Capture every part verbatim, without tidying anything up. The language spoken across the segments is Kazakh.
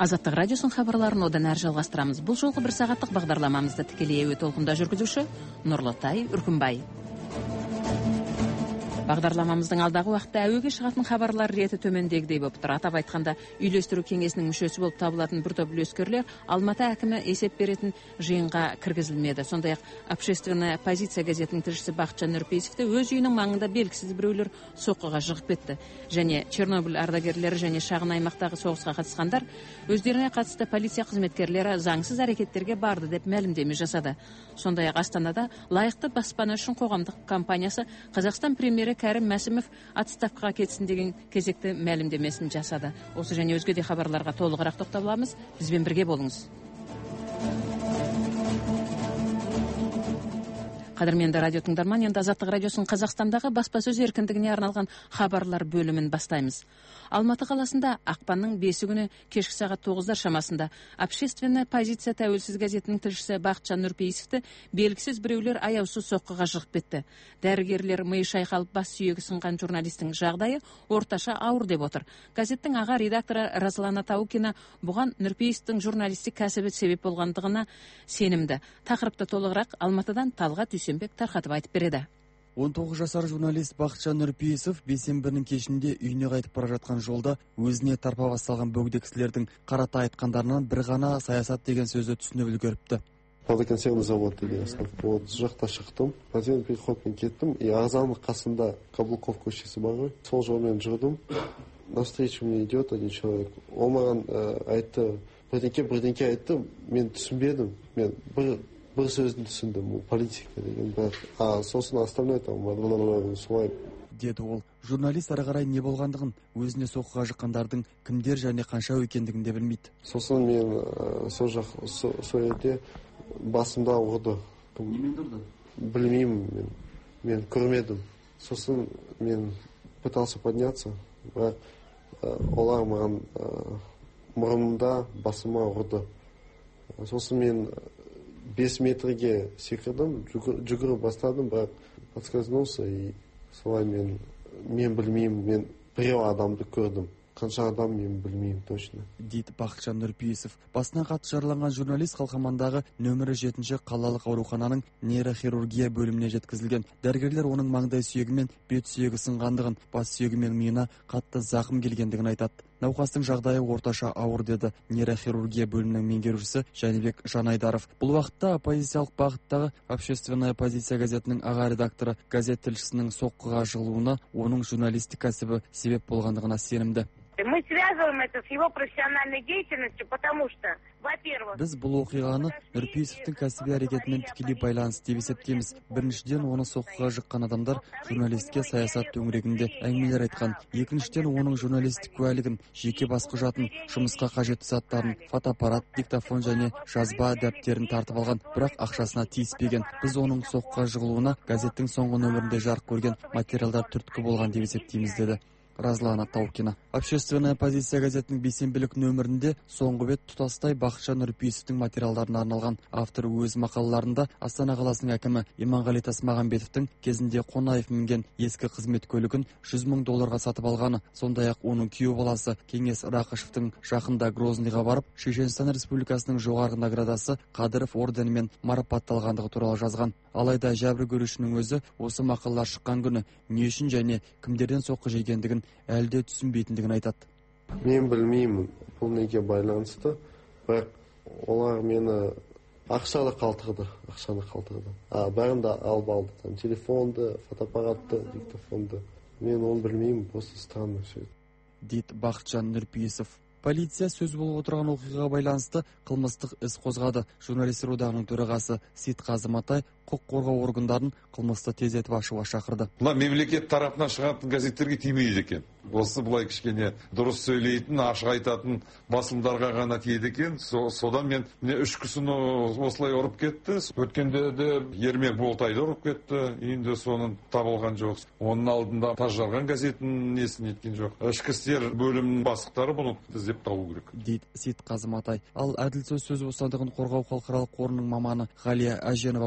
Азаттық радиосын хабарларын одан әрі жалғастырамыз. Бұл жолғы бір сағаттық бағдарламамызды тікелей әуе толқында жүргізуші Нұрлытай Үркімбай. Бағдарламамыздың алдағы уақытта әуеге шығатын хабарлар реті төмендегідей болып тұр. Атап айтқанда, үйлестіру кеңесінің мүшесі болып табылатын бір топ үлескерлер Алматы әкімі есеп беретін жиынға кіргізілмеді. Сондай-ақ общественная позиция газетінің тілшісі Бақытжан Нұрпейісовті өз үйінің маңында белгісіз біреулер соққыға жығып кетті. Және Чернобыль ардагерлері және шағын аймақтағы соғысқа қатысқандар өздеріне қатысты полиция қызметкерлері заңсыз әрекеттерге барды деп мәлімдеме жасады. Сондай-ақ Астанада лайықты баспана үшін қоғамдық компаниясы Қазақстан премьері Кәрім Мәсімов отставкаға кетсін деген кезекті мәлімдемесін жасады. Осы және өзге де хабарларға толығырақ тоқталамыз. Бізбен бірге болыңыз. Қадірменді радио тыңдарман, енді Азаттық радиосын Қазақстандағы баспасөз еркіндігіне арналған хабарлар бөлімін бастаймыз. Алматы қаласында ақпанның бесі күні кешкі сағат тоғыздар шамасында общественная позиция тәуелсіз газетінің тілшісі Бақытжан Нұрпейісовті белгісіз біреулер аяусыз соққыға жығып кетті. Дәрігерлер миы шайқалып бас сүйегі сынған журналистің жағдайы орташа ауыр деп отыр. Газеттің аға редакторы Разлана Таукина бұған Нұрпейісовтің журналистік кәсібі себеп болғандығына сенімді. Тақырыпты толығырақ Алматыдан Талғат Дүйсенбек тарқатып айтып береді. он тоғыз жасар журналист Бақытжан Нұрпейісов бейсенбінің кешінде үйіне қайтып бара жатқан жолда өзіне тарпа басталған бөгде кісілердің қарата айтқандарынан бір ғана саясат деген сөзді түсініп үлгеріпті. Водоконсервный завод деген вот жақта шықтым, подземный переходпен кеттім, и ағзаның қасында Каблуков көшесі бар ғой, сол жолмен жүрдім. Навстречу мне идет один человек. Ол маған айтты, бірдеңке бірдеңке айтты, мен түсінбедім. Мен бір бір сөзін түсіндім, ол политика деген бар. А сосын остальное там солай деді ол. Журналист ары қарай не болғандығын, өзіне соққыға жыққандардың кімдер және қанша екендігін де білмейді. Сосын мен сол жақ сол жерде басымда ұрды. Немен ұрды? Білмеймін, мен мен көрмедім. Сосын мен пытался подняться, бірақ олар маған мұрнымда басыма ұрды. Сосын мен бес метрге секірдім, жүгіріп бастадым, бірақ подскользнулся, и солай мен мен білмеймін, мен біреу адамды көрдім. Қанша адам мен білмеймін точно. Дейді Бақытжан Нұрпейісов. Басынан қатты жараланған журналист қалқамандағы нөмірі жетінші қалалық аурухананың нейрохирургия бөліміне жеткізілген. Дәрігерлер оның маңдай сүйегі мен бет сүйегі сынғандығын, бас сүйегі мен миына қатты зақым келгендігін айтады. Науқастың жағдайы орташа ауыр деді нейрохирургия бөлімінің меңгерушісі Жәнібек Жанайдаров. Бұл уақытта оппозициялық бағыттағы общественная позиция газетінің аға редакторы газет тілшісінің соққыға жығылуына оның журналистік кәсібі себеп болғандығына сенімді. Мы связываем это с его профессиональной деятельностью, потому что, во-первых, біз бұл оқиғаны Нұрпейісовтің кәсіби әрекетімен тікелей байланысты деп есептейміз. Біріншіден, оны соққыға жыққан адамдар журналистке саясат төңірегінде әңгімелер айтқан. Екіншіден, оның журналистік куәлігін, жеке бас құжатын, жұмысқа қажетті заттарын, фотоаппарат, диктофон және жазба дәптерін тартып алған, бірақ ақшасына тиіспеген. Біз оның соққыға жығылуына газеттің соңғы нөмірінде жарық көрген материалдар түрткі болған деп есептейміз деді Разлана Таукина. Общественная позиция газетінің бейсенбілік нөмірінде соңғы бет тұтастай Бақытжан Нұрпейісовтің материалдарына арналған. Автор өз мақалаларында Астана қаласының әкімі Иманғали Тасмағамбетовтің кезінде Қонаев мінген ескі қызмет көлігін жүз мың долларға сатып алғаны, сондай-ақ оның күйеу баласы Кеңес Рақышевтың жақында Грозныйға барып, Шешенстан Республикасының жоғарғы наградасы Қадыров орденімен марапатталғандығы туралы жазған. Алайда жәбір көрушінің өзі осы мақалалар шыққан күні не үшін және кімдерден соққы жегендігін әлде түсінбейтіндігін айтады. Мен білмеймін, бұл неге байланысты, бірақ олар мені ақшаны қалтырды, ақшаны қалтырды. А бәрінде алып алды, там телефонды, фотоаппаратты, диктофонды. Мен оны білмеймін, просто странно все. Дейді Бақытжан Нұрпейісов. Полиция сөз болып отырған оқиғаға байланысты қылмыстық іс қозғады. Журналистер одағының төрағасы Сейтқазы Матай құқық қорғау органдарын қылмысты тездетіп ашуға шақырды. Мына мемлекет тарапынан шығатын газеттерге тимейді екен. Осы былай кішкене дұрыс сөйлейтін, ашық айтатын басылымдарға ғана тиеді екен. Содан мен үш кісіні осылай ұрып кетті. Өткенде де Ермек Болтайды ұрып кетті. Енді соның табылған жоқ. Оның алдында Тажжарған газетінің несін еткен жоқ. Ішкі істер бөлімінің бастықтары бұны іздеп табу керек. Дейді Сейтқазы Матай. Ал әділ сөз сөз бостандығын қорғау халықаралық қорының маманы Ғалия Әженова болса,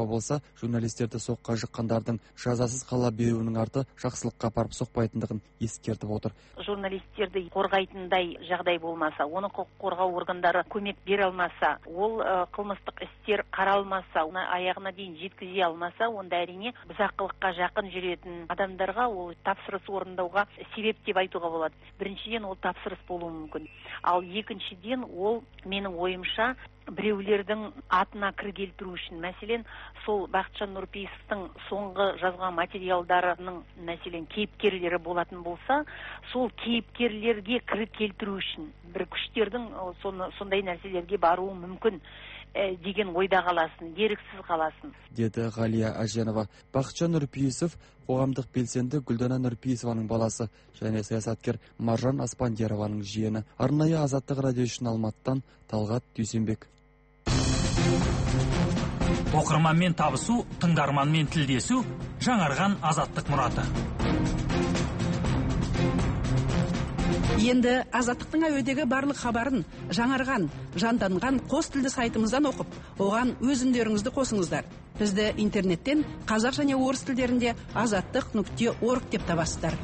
журналистерді соққа жыққандардың жазасыз қала беруінің арты жақсылыққа апарып соқпайтындығын ескертіп отыр. Журналистерді қорғайтындай жағдай болмаса, оны құқық қорғау органдары көмек бере алмаса, ол қылмыстық істер қаралмаса, оны аяғына дейін жеткізе алмаса, онда әрине бұзақылыққа жақын жүретін адамдарға ол тапсырыс орындауға себеп деп айтуға болады. Біріншіден ол тапсырыс болуы мүмкін. Ал екіншіден ол менің ойымша біреулердің атына кір келтіру үшін, мәселен, сол Бақытжан Нұрпейісовтің соңғы жазған материалдарының, мәселен, кейіпкерлері болатын болса, сол кейіпкерлерге кір келтіру үшін бір күштердің сондай нәрселерге баруы мүмкін деген ойда қаласын, еріксіз қаласын. Деді Ғалия Әженова. Бақытжан Нұрпейісов қоғамдық белсенді Гүлдана Нұрпейісованың баласы және саясаткер Маржан Аспандиярованың жиені. Арнайы Азаттық радио үшін Алматыдан Талғат Дүйсенбек. Оқырманмен табысу, тыңдарманмен тілдесу, жаңарған азаттық мұраты. Енді Азаттықтың әуедегі барлық хабарын жаңарған, жанданған қос тілді сайтымыздан оқып, оған өз үндеріңізді қосыңыздар. Бізді интернеттен қазақ және орыс тілдерінде азаттық нүкте орг деп табасыздар.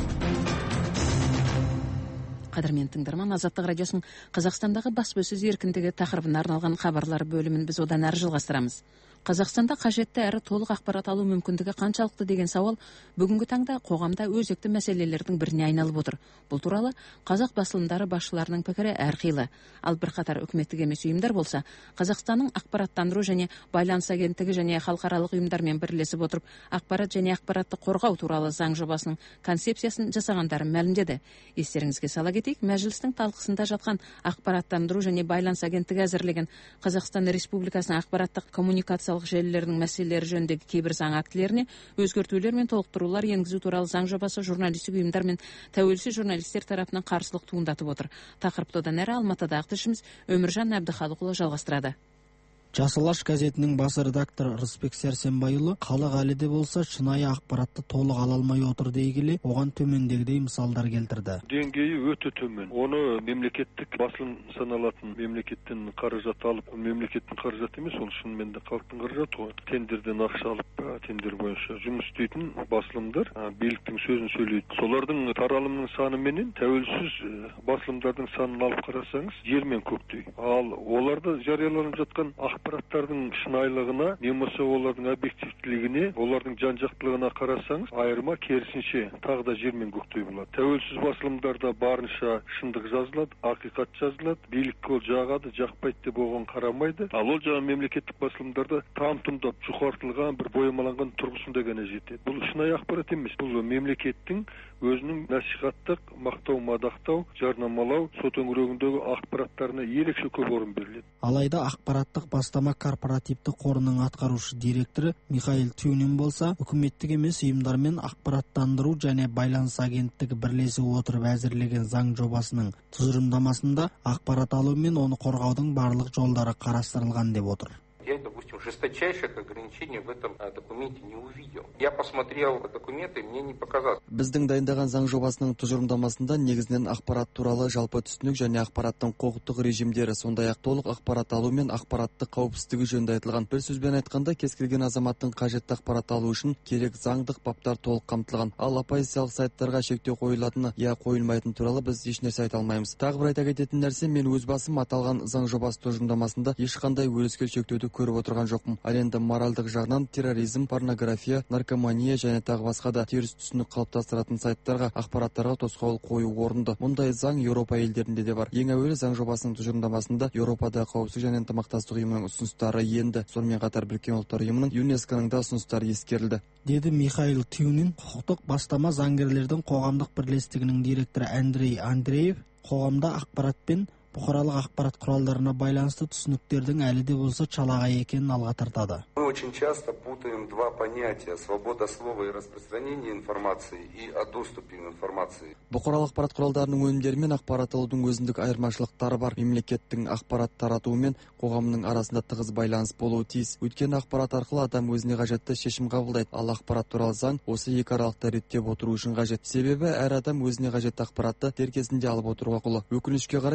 Қадірмен тыңдарман, Азаттық радиосын Қазақстандағы баспасөз еркіндігі тақырыбына арналған хабарлар бөлімін біз одан әрі жалғастырамыз. Қазақстанда қажетті әрі толық ақпарат алу мүмкіндігі қаншалықты деген сауал бүгінгі таңда қоғамда өзекті мәселелердің біріне айналып отыр. Бұл туралы қазақ басылымдары басшыларының пікірі әрқилы. Ал бірқатар үкіметтік емес ұйымдар болса, Қазақстанның ақпараттандыру және байланыс агенттігі және халықаралық ұйымдармен бірлесіп отырып, ақпарат және ақпаратты қорғау туралы заң жобасының концепциясын жасағандарын мәлімдеді. Естеріңізге сала кетейік, мәжілістің талқысында жатқан ақпараттандыру және байланыс агенттігі әзірлеген Қазақстан Республикасының ақпараттық коммуникациялық желілерінің мәселелері жөніндегі кейбір заң актілеріне өзгертулер мен толықтырулар енгізу туралы заң жобасы журналистік ұйымдар мен тәуелсіз журналистер тарапынан қарсылық туындатып отыр. Тақырыпты одан әрі Алматыдағы тілшіміз Өміржан Әбдіхалықұлы жалғастырады. Жасалаш газетінің бас редакторы Рысбек Сәрсенбайұлы халық әлі де болса шынайы ақпаратты толық ала алмай отыр дей келе, оған төмендегідей мысалдар келтірді. Деңгейі өте төмен. Оны мемлекеттік басылым саналатын мемлекеттен қаражат алып, мемлекеттің қаражаты емес, ол шынымен де халықтың қаражаты ғой. Тендерден ақша алып, тендер бойынша жұмыс істейтін басылымдар биліктің сөзін сөйлейді. Солардың таралымның саны менен тәуелсіз басылымдардың санын алып қарасаңыз, жер мен көктей. Ал оларда жарияланып жатқан ақпараттардың шынайылығына, немесе олардың объективтілігіне, олардың жан-жақтылығына қарасаңыз, айырма керісінше тағы да жер мен көктей болады. Тәуелсіз басылымдарда барынша шындық жазылады, ақиқат жазылады, билік ол жағады, жақпайды деп оған қарамайды. Ал ол жаңа мемлекеттік басылымдарда там-тұмдап жұқартылған бір боямаланған тұрғысында ғана жетеді. Бұл шынайы ақпарат емес. Бұл мемлекеттің өзінің насихаттық, мақтау, мадақтау, жарнамалау, сот өңірегіндегі ақпараттарына ерекше көп орын беріледі. Алайда ақпараттық бастама корпоративті қорының атқарушы директоры Михаил Тюнин болса, үкіметтік емес ұйымдармен ақпараттандыру және байланыс агенттігі бірлесе отырып әзірлеген заң жобасының тұжырымдамасында ақпарат алу мен оны қорғаудың барлық жолдары қарастырылған деп отыр. Я, допустим, жесточайших ограничений в этом документе не увидел. Я посмотрел документы, мне не показалось. Біздің дайындаған заң жобасының тұжырымдамасында негізінен ақпарат туралы жалпы түсінік және ақпараттың құқықтық режимдері, сондай-ақ толық ақпарат алу мен ақпараттық қауіпсіздігі жөнінде айтылған. Бір сөзбен айтқанда, кез келген азаматтың қажетті ақпарат алу үшін керек заңдық баптар толық қамтылған. Ал оппозициялық сайттарға шектеу қойылатыны я қойылмайтын туралы біз ешнәрсе айта алмаймыз. Тағы бір айта кететін нәрсе, мен өз басым аталған заң жобасы тұжырымдамасында ешқандай өрескел шектеуді көріп отырған жоқпын. Ал енді моральдық жағынан терроризм, порнография, наркомания және тағы басқа да теріс түсінік қалыптастыратын сайттарға, ақпараттарға тосқауыл қою орынды. Мұндай заң Еуропа елдерінде де бар. Ең әуелі заң жобасының тұжырымдамасында Еуропада қауіпсіздік және ынтымақтастық ұйымының ұсыныстары енді. Сонымен қатар Біріккен ұлттар ұйымының ЮНЕСКО-ның да ұсыныстары ескерілді. Деді Михаил Тюнин, құқықтық бастама заңгерлердің қоғамдық бірлестігінің директоры Андрей Андреев, қоғамда ақпарат пен бұқаралық ақпарат құралдарына байланысты түсініктердің әлі де болса шалағай екенін алға тартады. Мы очень часто путаем два понятия: свобода слова и распространения информации и о доступе к информации. Бұқаралық ақпарат құралдарының өнімдері мен ақпарат алудың өзіндік айырмашылықтары бар. Мемлекеттің ақпарат таратуы мен қоғамның арасында тығыз байланыс болуы тиіс. Өйткені ақпарат арқылы адам өзіне қажетті шешім қабылдайды. Ал ақпарат туралы заң осы екі аралықты реттеп отыру үшін қажет. Себебі әр адам өзіне қажетті ақпаратты дер кезінде алып отыруға құлы. Өкінішке қарай біз сөз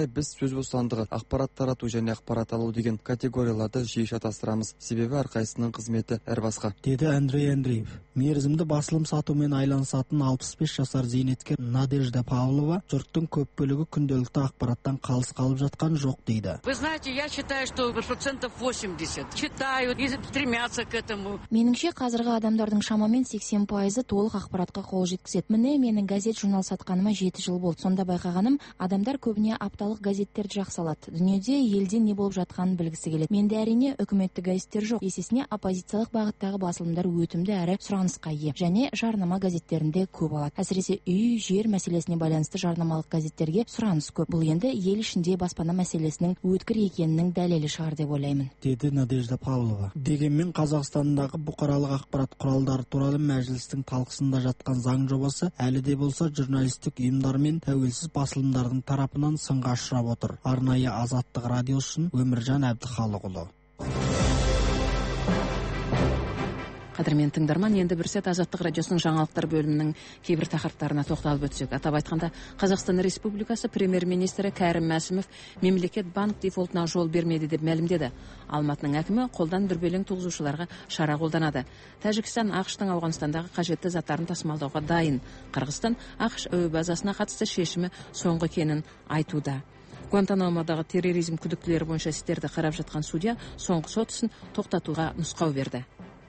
сөз бостандығы, ақпарат тарату және ақпарат алу деген категорияларды жиі шатастырамыз. Себебі әрқайсының қызметі әр басқа. Деді Андрей Андреев. Мерзімді басылым сатумен айланысатын алпыс бес жасар зейнеткер Надежда Павлова жұрттың көп бөлігі күнделікті ақпараттан қалыс қалып жатқан жоқ дейді. Вы знаете, я считаю, что процентов восемьдесят читают и стремятся к этому. Меніңше қазіргі адамдардың шамамен сексен пайызы толық ақпаратқа қол жеткізеді. Міне менің газет журнал сатқаныма жеті жыл болды. Сонда байқағаным, адамдар көбіне апталық газеттерді жақсы алады. Дүниеде елде не болып жатқанын білгісі келеді. Менде әрине үкіметтік газеттер жоқ. Есесіне оппозициялық бағыттағы басылымдар өтімді әрі сұранысқа ие. Және жарнама газеттерінде көп алады. Әсіресе үй, жер мәселесіне байланысты жарнамалық газеттерге сұраныс көп. Бұл енді ел ішінде баспана мәселесінің өткір екенінің дәлелі шығар деп ойлаймын. Деді Надежда Павлова. Дегенмен Қазақстандағы бұқаралық ақпарат құралдары туралы мәжілістің талқысында жатқан заң жобасы әлі де болса журналистік ұйымдар мен тәуелсіз басылымдардың тарапынан сынға ұшырап отыр. Арнайы Азаттық радиосы үшін Өміржан Әбдіхалықұлы. Қадірмен тыңдарман, енді бір сәт Азаттық радиосының жаңалықтар бөлімінің кейбір тақырыптарына тоқталып өтсек. Атап айтқанда, Қазақстан Республикасы премьер-министрі Кәрім Мәсімов мемлекет банк дефолтына жол бермеді деп мәлімдеді. Алматының әкімі қолдан дүрбелең туғызушыларға шара қолданады. Тәжікстан ақш-тың Ауғанстандағы қажетті заттарын тасымалдауға дайын. Қырғызстан ақш әуе базасына қатысты шешімі соңғы екенін айтуда. Гуантанамодағы терроризм күдіктілері бойынша істерді қарап жатқан судья соңғы сот ісін тоқтатуға нұсқау берді.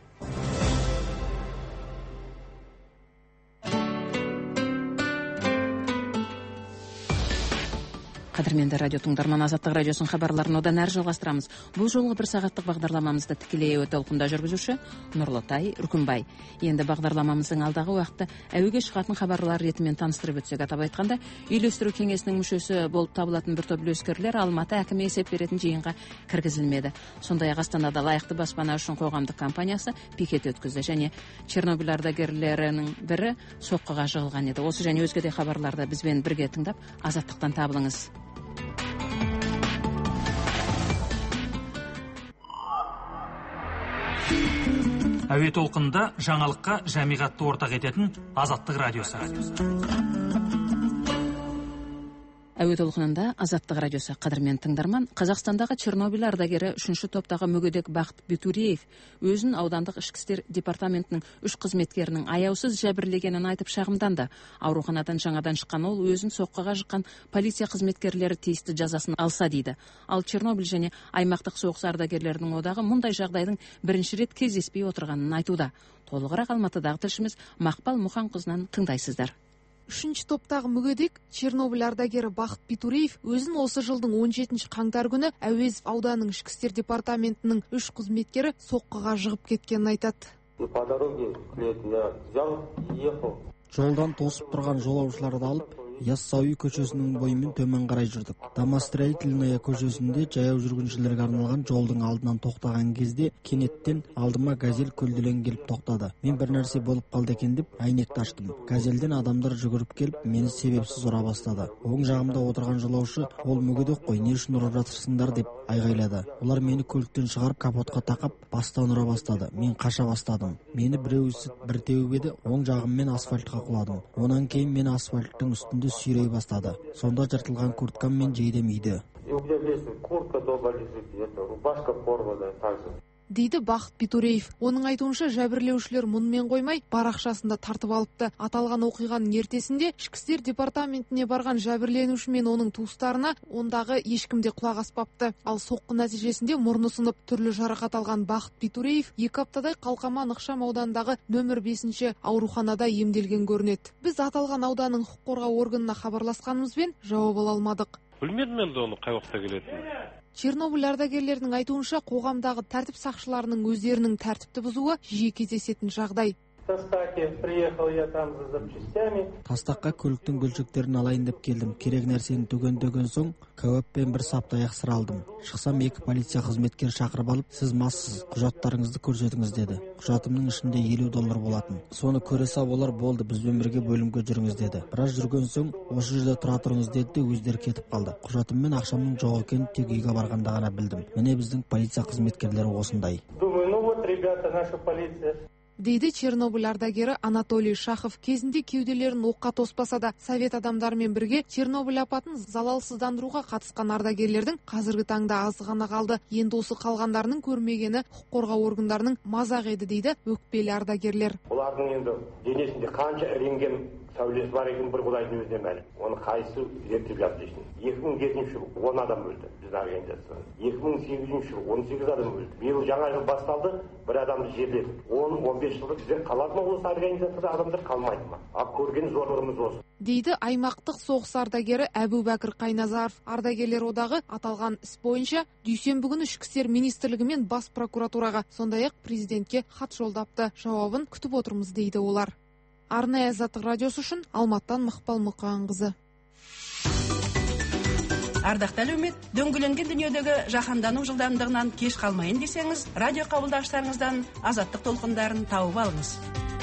Қадірменді радио тыңдарман, Азаттық радиосының хабарларын одан әрі жалғастырамыз. Бұл жолғы бір сағаттық бағдарламамызды тікелей әуе толқында жүргізуші Нұрлытай Үркімбай. Енді бағдарламамыздың алдағы уақытта әуеге шығатын хабарлар ретімен таныстырып өтсек. Атап айтқанда, үйлестіру кеңесінің мүшесі болып табылатын бір топ үлескерлер Алматы әкімі есеп беретін жиынға кіргізілмеді. Сондай-ақ Астанада лайықты баспана үшін қоғамдық компаниясы пикет өткізді және Чернобыль ардагерлерінің бірі соққыға жығылған еді. Осы және өзге де хабарларды бізбен бірге тыңдап, Азаттықтан табылыңыз. Әуе толқынында жаңалыққа жамиғатты ортақ ететін Азаттық радиосы. Әуе толқынында Азаттық радиосы. Қадірмен тыңдарман, Қазақстандағы Чернобыль ардагері үшінші топтағы мүгедек Бақыт Битуреев өзін аудандық ішкі істер департаментінің үш қызметкерінің аяусыз жәбірлегенін айтып шағымданды. Ауруханадан жаңадан шыққан ол өзін соққыға жыққан полиция қызметкерлері тиісті жазасын алса дейді. Ал Чернобыль және аймақтық соғыс ардагерлерінің одағы мұндай жағдайдың бірінші рет кездеспей отырғанын айтуда. Толығырақ Алматыдағы тілшіміз Мақпал Мұханқызынан тыңдайсыздар. Үшінші топтағы мүгедек Чернобыль ардагері Бақыт Битуреев өзін осы жылдың он жетінші қаңтар күні Әуезов ауданының ішкі істер департаментінің үш қызметкері соққыға жығып кеткенін айтады. Жолдан тосып тұрған жолаушыларды алып, Яссауи көшесінің бойымен төмен қарай жүрдік. Домостроительная көшесінде жаяу жүргіншілерге арналған жолдың алдынан тоқтаған кезде кенеттен алдыма газель көлділен келіп тоқтады. Мен бір нәрсе болып қалды екен деп әйнекті аштым. Газельден адамдар жүгіріп келіп мені себепсіз ұра бастады. Оң жағымда отырған жолаушы, ол мүгедек қой, не үшін ұрып жатырсыңдар деп айғайлады. Олар мені көліктен шығарып капотқа тақап бастан ұра бастады. Мен қаша бастадым. Мені біреу үсіп бір теуіп еді, оң жағыммен асфальтқа құладым. Онан кейін мен асфальттың үстінде сүйрей бастады. Сонда жыртылған курткам мен жейдем үйде. Дейді Бақыт Битуреев. Оның айтуынша жәбірлеушілер мұнымен қоймай, парақшасында тартып алыпты. Аталған оқиғаның ертесінде ішкі істер департаментіне барған жәбірленуші мен оның туыстарына ондағы ешкімде құлақ аспапты. Ал соққы нәтижесінде мұрны сынып түрлі жарақат алған Бақыт Битуреев екі аптадай Қалқаман ықшам аудандағы нөмір бесінші ауруханада емделген көрінеді. Біз аталған ауданның құқық қорғау органына хабарласқанымызбен жауап ала алмадық. Білмедім енді оны қай уақытта келетінін. Чернобыль ардагерлерінің айтуынша қоғамдағы тәртіп сақшыларының өздерінің тәртіпті бұзуы жиі кездесетін жағдай. Тастаққа көліктің гүлшектерін алайын деп келдім. Керек нәрсені түгендеген соң кәуаппен бір саптаяқ сыр алдым. Шықсам екі полиция қызметкер шақырып алып, сіз массыз, құжаттарыңызды көрсетіңіз деді. Құжатымның ішінде елу доллар болатын. Соны көре сап олар болды, бізбен бірге бөлімге жүріңіз деді. Біраз жүрген соң осы жерде тұра тұрыңыз деді де өздері кетіп қалды. Құжатым мен ақшамның жоқ екенін тек үйге барғанда ғана білдім. Міне біздің полиция қызметкерлері осындай. дейді Чернобыль ардагері Анатолий Шахов. Кезінде кеуделерін оққа тоспаса да совет адамдарымен бірге Чернобыль апатын залалсыздандыруға қатысқан ардагерлердің қазіргі таңда азы ғана қалды. Енді осы қалғандарының көрмегені құқық қорғау органдарының мазақ еді дейді өкпелі ардагерлер. Олардың енді денесінде қанша рентген сәулесі бар екен бір Құдайдың өзіне мәлім. Оны қайсы зерттеп жатыр дейсің. екі мың жетінші жылы он адам өлді біздің организацияда. екі мың сегізінші жылы он сегіз адам өлді. Биыл жаңа жыл басталды, бір адамды жерледік. он он бес жылда бізде қалады ма осы организацияда адамдар, қалмайды ма? Ал көрген зорлығымыз осы. Дейді аймақтық соғыс ардагері Әбубәкір Қайназаров. Ардагерлер одағы аталған іс бойынша дүйсенбі күні ішкі істер министрлігі мен бас прокуратураға, сондай-ақ президентке хат жолдапты. Жауабын күтіп отырмыз дейді олар. Арнайы Азаттық радиосы үшін Алматтан Мақпал Мұқанқызы. Ардақты әлеумет, дөңгеленген дүниедегі жаһандану жылдамдығынан кеш қалмайын десеңіз, радио қабылдағыштарыңыздан Азаттық толқындарын тауып алыңыз.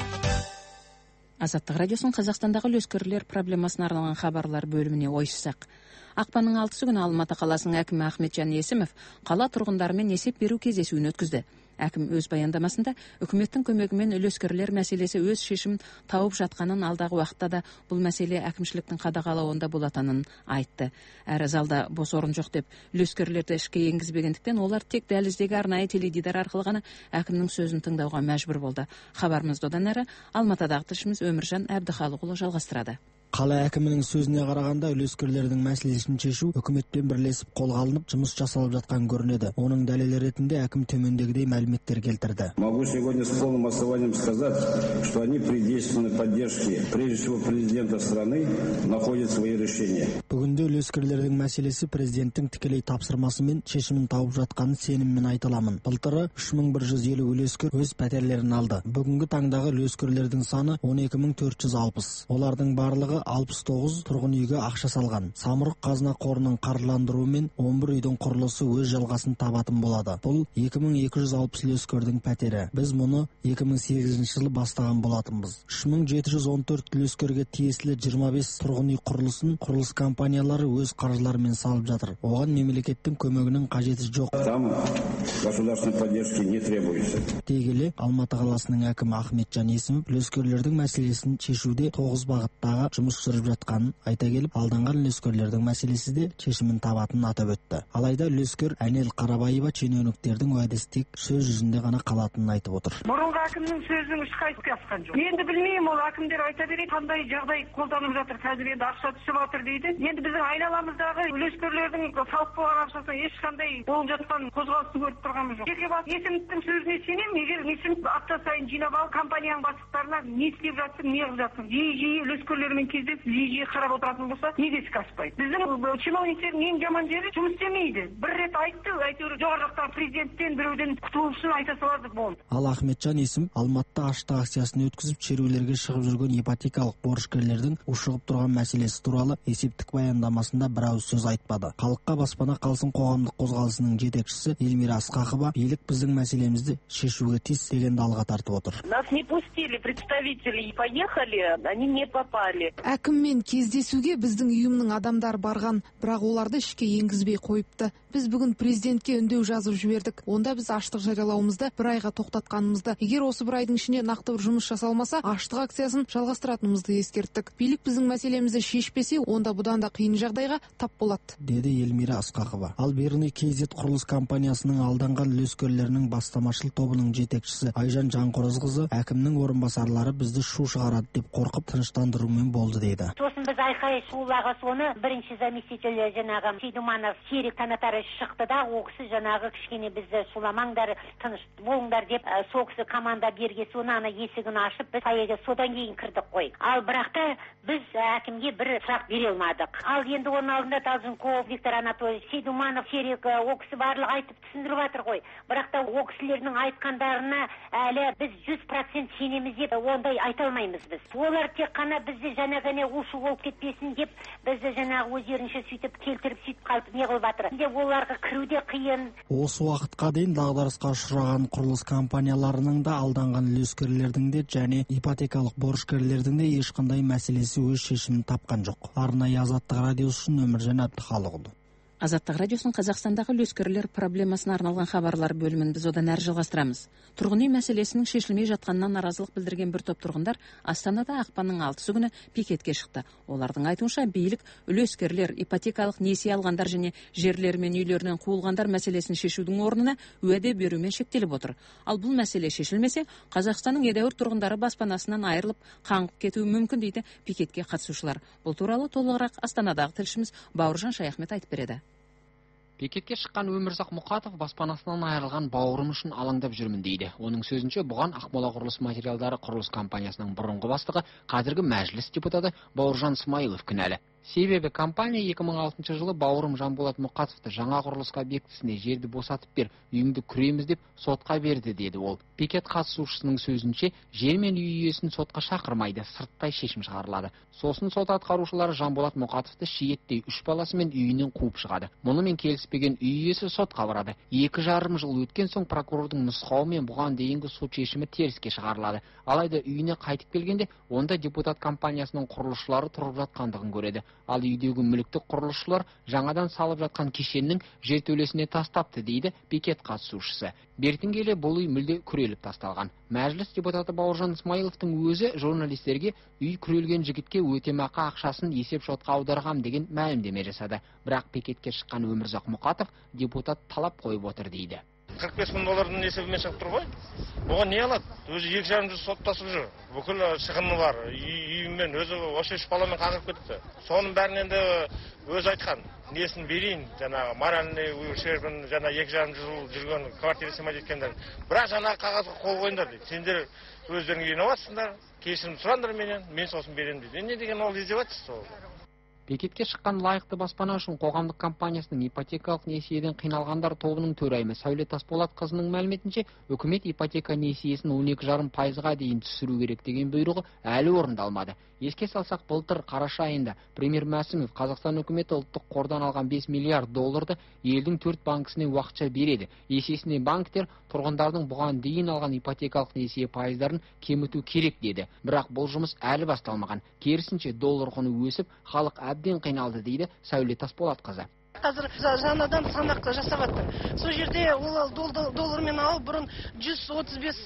Азаттық радиосын Қазақстандағы үлескерлер проблемасына арналған хабарлар бөліміне ойыссақ. Ақпанның алтысы күні Алматы қаласының әкімі Ахметжан Есімов қала тұрғындарымен есеп беру кездесуін өткізді. Әкім өз баяндамасында үкіметтің көмегімен үлескерлер мәселесі өз шешімін тауып жатқанын, алдағы уақытта да бұл мәселе әкімшіліктің қадағалауында болатынын айтты. Әрі залда бос орын жоқ деп үлескерлерді ішке енгізбегендіктен олар тек дәліздегі арнайы теледидар арқылы ғана әкімнің сөзін тыңдауға мәжбүр болды. Хабарымызды одан әрі Алматыдағы тілшіміз Өміржан Әбдіхалықұлы жалғастырады. Қала әкімінің сөзіне қарағанда үлескерлердің мәселесін шешу үкіметпен бірлесіп қолға алынып жұмыс жасалып жатқан көрінеді. Оның дәлелі ретінде әкім төмендегідей мәліметтер келтірді. Могу сегодня с полным основанием сказать, что они при действенной поддержке, прежде всего президента страны, находят свои решения. Бүгінде үлескерлердің мәселесі президенттің тікелей тапсырмасымен шешімін тауып жатқанын сеніммен айта аламын. Былтыры үш мың бір жүз елу үлескер өз пәтерлерін алды. Бүгінгі таңдағы үлескерлердің саны он екі мың төрт жүз алпыс. Олардың барлығы алпыс тоғыз тұрғын үйге ақша салған. Самұрық қазына қорының қаржыландыруымен он бір үйдің құрылысы өз жалғасын табатын болады. Бұл екі мың екі жүз алпыс үлескердің пәтері. Біз мұны екі мың сегізінші жылы бастаған болатынбыз. үш мың жеті жүз он төрт үлескерге тиесілі жиырма бес тұрғын үй құрылысын құрылыс компаниялары өз қаржыларымен салып жатыр. Оған мемлекеттің көмегінің қажеті жоқ. Там государственной поддержки не требуется. Дегеле Алматы қаласының әкімі Ахметжан Есімов үлескерлердің мәселесін шешуде тоғыз бағыттағы жұмыс жүріп жатқанын айта келіп, алданған үлескерлердің мәселесі де шешімін табатынын атап өтті. Алайда үлескер Әнел Қарабаева шенеуніктердің уәдесі тек сөз жүзінде ғана қалатынын айтып отыр. Бұрынғы әкімнің сөзінің ешқайсысы асқан жоқ. Енді білмеймін, ол әкімдер айта береді, қандай жағдай қолданып жатыр. Қазір енді ақша түсіп жатыр дейді. Енді біздің айналамыздағы үлескерлердің салық болған ақшасына ешқандай болып жатқан қозғалысты көріп тұрғанымыз жоқ. Жеке бас Есімовтің сөзіне сенемін, егер Есімов апта сайын жинап алып компанияның бастықтарына не істеп жатсың, не қылып жатсың, жиі-жиі үлескерлермен кездесіп, жиі-жиі қарап отыратын болса, неге іске аспайды? Біздің чиновниктердің ең жаман жері жұмыс істемейді. Бір рет айтты, әйтеуір жоғары жақтағы президенттен біреуден құтылу үшін айта салады болды. Ал Ахметжан Есімов Алматыда ашты акциясын өткізіп, шерулерге шығып жүрген ипотекалық борышкерлердің ушығып тұрған мәселесі туралы есептік баяндамасында бір ауыз сөз айтпады. Халыққа баспана қалсын қоғамдық қозғалысының жетекшісі Эльмира Асқақова билік біздің мәселемізді шешуге тиіс дегенді алға тартып отыр. Нас не пустили представители и поехали, они не попали. Әкіммен кездесуге біздің ұйымның адамдар барған, бірақ оларды ішке енгізбей қойыпты. Біз бүгін президентке үндеу жазып жібердік. Онда біз аштық жариялауымызды бір айға тоқтатқанымызды, егер осы бір айдың ішінде нақты бір жұмыс жасалмаса, аштық акциясын жалғастыратынымызды ескерттік. Билік біздің мәселемізді шешпесе, онда бұдан да қиын жағдайға тап болады, деді Эльмира Асқақова. Ал Берни Кейзет құрылыс компаниясының алданған үлескерлерінің бастамашыл тобының жетекшісі Айжан Жанқорозқызы әкімнің орынбасарлары бізді шу шығарады деп қорқып тыныштандырумен болды дейді. Сосын біз айқай шулаға соны бірінші заместитель жаңағы Сейдуманов Серик Танатары шықты да, ол кісі жаңағы кішкене бізді шуламаңдар, тыныш болыңдар деп, сол кісі команда берге соны ана есігін ашып, біз қайеге содан кейін кірдік қой. Ал бірақ та біз әкімге бір сұрақ бере алмадық. Ал енді оның алдында Талжынков, Виктор Анатольевич, Сейдуманов, Серик, ол кісі барлығы айтып түсіндіріп жатыр ғой. Бірақ та ол кісілердің айтқандарына әлі біз жүз процент сенеміз деп ондай айта алмаймыз біз. Олар тек қана бізді жаңағы не ушу болып кетпесін деп, бізді жаңағы өздерінше сөйтіп келтіріп сөйтіп қалып не қылып жатыр. Де оларға кіруде қиын. Осы уақытқа дейін дағдарысқа ұшыраған құрылыс компанияларының да, алданған үлескерлердің де және ипотекалық борышкерлердің де ешқандай мәселесі өз шешімін тапқан жоқ. Арнайы Азаттық радиосы үшін Өміржан Әбдіхалықұлы. Азаттық радиосының Қазақстандағы үлескерлер проблемасына арналған хабарлар бөлімін біз одан әрі жалғастырамыз. Тұрғын үй мәселесінің шешілмей жатқанынан наразылық білдірген бір топ тұрғындар Астанада ақпанның алтысы күні пикетке шықты. Олардың айтуынша билік үлескерлер, ипотекалық несие алғандар және жерлері мен үйлерінен қуылғандар мәселесін шешудің орнына уәде берумен шектеліп отыр. Ал бұл мәселе шешілмесе, Қазақстанның едәуір тұрғындары баспанасынан айырылып қаңғып кетуі мүмкін дейді пикетке қатысушылар. Бұл туралы толығырақ Астанадағы тілшіміз Бауыржан Шаяхмет айтып береді. Пикетке шыққан Өмірзақ Мұқатов баспанасынан айырылған бауырым үшін алаңдап жүрмін дейді. Оның сөзінше, бұған Ақмола құрылыс материалдары құрылыс компаниясының бұрынғы бастығы, қазіргі мәжіліс депутаты Бауыржан Смайылов кінәлі. Себебі компания екі мың алтыншы жылы бауырым Жанболат Мұқатовты жаңа құрылыс объектісіне жерді босатып бер, үйіңді күреміз деп сотқа берді деді ол. Пикет қатысушысының сөзінше, жер мен үй иесін сотқа шақырмайды, сырттай шешім шығарылады. Сосын сот атқарушылары Жанболат Мұқатовты шиеттей үш баласымен үйінен қуып шығады. Мұнымен келіспеген үй иесі сотқа барады. Екі жарым жыл өткен соң прокурордың нұсқауымен бұған дейінгі сот шешімі теріске шығарылады. Алайда үйіне қайтып келгенде, онда депутат компаниясының құрылысшылары тұрып жатқандығын көреді. Ал үйдегі мүліктік құрылысшылар жаңадан салып жатқан кешеннің жертөлесіне тастапты дейді пикет қатысушысы. Бертін келе бұл үй мүлде күреліп тасталған. Мәжіліс депутаты Бауыржан Смайыловтың өзі журналистерге үй күрелген жігітке өтемақы ақшасын есеп шотқа аударғам деген мәлімдеме жасады. Бірақ пикетке шыққан Өмірзақ Мұқатов депутат талап қойып отыр дейді. қырық бес мың доллардың есебімен шығып тұр ғой. Оған не алады? Өзі екі жарым жүз соттасып жүр. Бүкіл шығыны бар. Үйімен өзі осы үш баламен қаңғып кетті. Соның бәрін енді өзі айтқан. Несін берейін, жаңағы моральный ущербін, жаңа екі жарым жыл жүрген квартира сыймай жеткендер. Бірақ жаңағы қағазға қол қойыңдар дейді. Сендер өздерің үйленіватсыңдар, кешірім сұраңдар менен, мен сосын беремін дейді. Не деген ол издевательство ол? Пикетке шыққан лайықты баспана үшін қоғамдық компаниясының ипотекалық несиеден қиналғандар тобының төрайымы Сәуле Тасболатқызының мәліметінше, үкімет ипотека несиесін он екі жарым пайызға дейін түсіру керек деген бұйрығы әлі орындалмады. Еске салсақ, былтыр қараша айында премьер Мәсімов Қазақстан үкіметі ұлттық қордан алған бес миллиард долларды елдің төрт банкісіне уақытша береді. Есесіне банктер тұрғындардың бұған дейін алған ипотекалық несие пайыздарын кеміту керек деді. Бірақ бұл жұмыс әлі басталмаған. Керісінше доллар құны өсіп, халық әбден қиналды дейді Сәуле Тасболатқызы. Қазір жаңадан санақ жасап жатыр. Сол жерде ол доллармен алып бұрын жүз отыз бес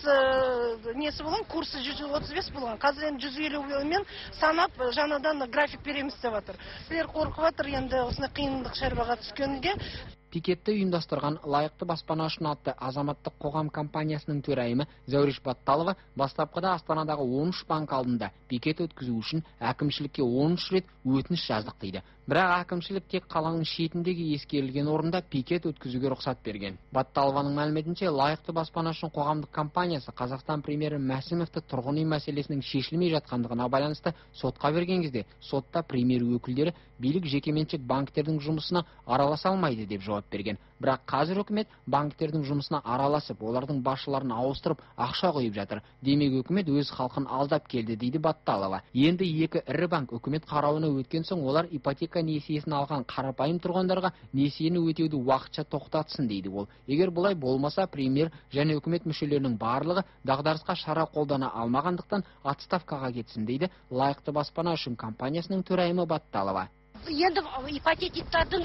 несі болған, курсы жүз отыз бес болған. Қазір енді жүз елумен санап жаңадан график береміз деп жатыр. Сіздер қорқып жатыр енді осындай қиындық шаруаға түскенге. Пикетті ұйымдастырған лайықты баспана үшін атты азаматтық қоғам компаниясының төрайымы Зәуреш Батталова бастапқыда Астанадағы он үш банк алдында пикет өткізу үшін әкімшілікке он үш рет өтініш жаздық дейді. Бірақ әкімшілік тек қаланың шетіндегі ескерілген орында пикет өткізуге рұқсат берген. Батталованың мәліметінше, лайықты баспана үшін қоғамдық компаниясы Қазақстан премьері Мәсімовті тұрғын үй мәселесінің шешілмей жатқандығына байланысты сотқа берген кезде, сотта премьер өкілдері билік жекеменшік банктердің жұмысына араласа алмайды деп жауап берген. Бірақ қазір үкімет банктердің жұмысына араласып, олардың басшыларын ауыстырып, ақша құйып жатыр. Демек үкімет өз халқын алдап келді дейді Батталова. Енді екі ірі банк үкімет қарауына өткен соң, олар ипотека несиесін алған қарапайым тұрғындарға несиені өтеуді уақытша тоқтатсын дейді ол. Егер бұлай болмаса, премьер және үкімет мүшелерінің барлығы дағдарысқа шара қолдана алмағандықтан отставкаға кетсін дейді лайықты баспана үшін компаниясының төрайымы Батталова. Енді ипотектердің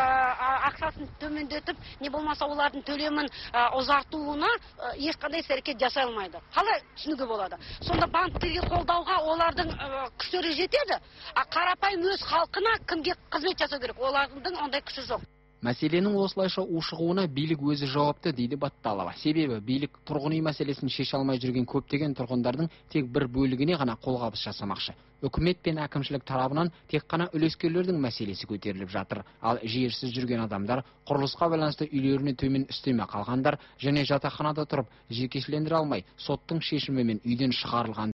ақшасын төмендетіп, не болмаса олардың төлемін ұзартуына ешқандай әрекет жасай алмайды. Қалай түсінуге болады? Сонда банктерге қолдауға олардың күштері жетеді, а қарапайым өз халқына кімге қызмет жасау керек? Олардың ондай күші жоқ. Мәселенің осылайша ушығуына билік өзі жауапты дейді Батталова. Себебі билік тұрғын үй мәселесін шеше алмай жүрген көптеген тұрғындардың тек бір бөлігіне ғана қолғабыс жасамақшы. Үкімет пен әкімшілік тарабынан тек қана үлескерлердің мәселесі көтеріліп жатыр. Ал жерсіз жүрген адамдар, құрылысқа байланысты үйлеріне төмен үстеме қалғандар және жатақханада тұрып жекешелендіре алмай соттың шешімімен үйден шығарылған